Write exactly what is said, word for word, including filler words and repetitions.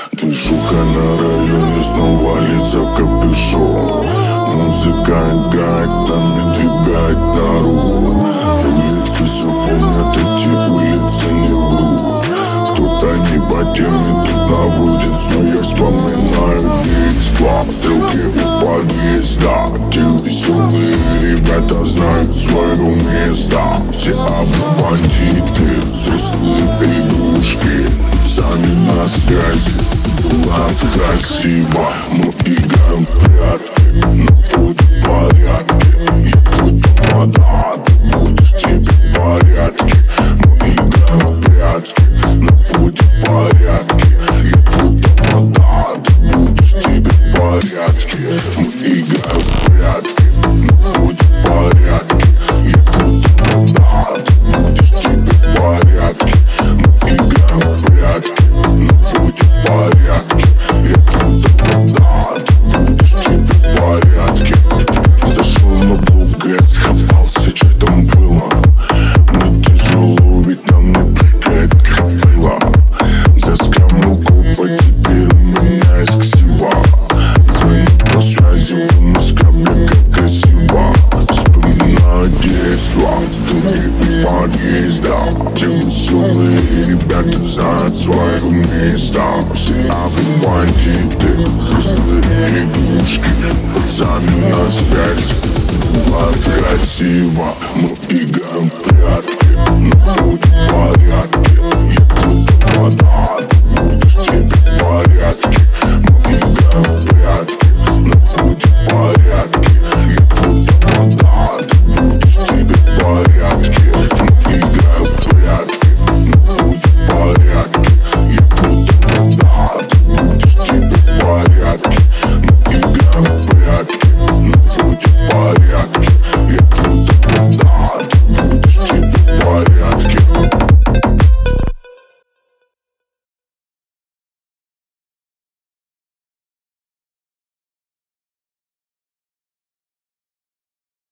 Движуха на районе, снова лица в капюшон. Музыка играет, нами двигает народ. Улицы все помнят, эти улицы не врут. Кто-то не по теме тут наводит, но я вспоминаю детство. Стрелки у подъезда, те веселые ребята знают свое место. Все бандиты, взрослые игрушки, сами на связи. Было красиво, мы играем в прятки, но будет в порядке. Я твой тамада, ты будешь тебе в порядке. Мы играем в прятки, но будет в порядке. Я твой тамада, ты будешь тебе в порядке. Мы играем в прятки, но будет в порядке. Я твой тамада, ты будешь тебе в порядке. Мы играем в прятки, но будет в порядке. Я твой тамада, ты будешь тебе в порядке. Зашел на блок и схапался, что там было. Мне тяжело, ведь нам не прыгает копыла. Заскамил копа, теперь у меня есть ксива. Звоню по связи, на скабле как красиво. Вспоминаю детство, стрелки у подъезда. Те веселые ребята знают свое место. Все бандиты, взрослые игрушки, пацаны на связи. Было красиво, мы играем в прятки, но будет в порядке. Я твой тамада.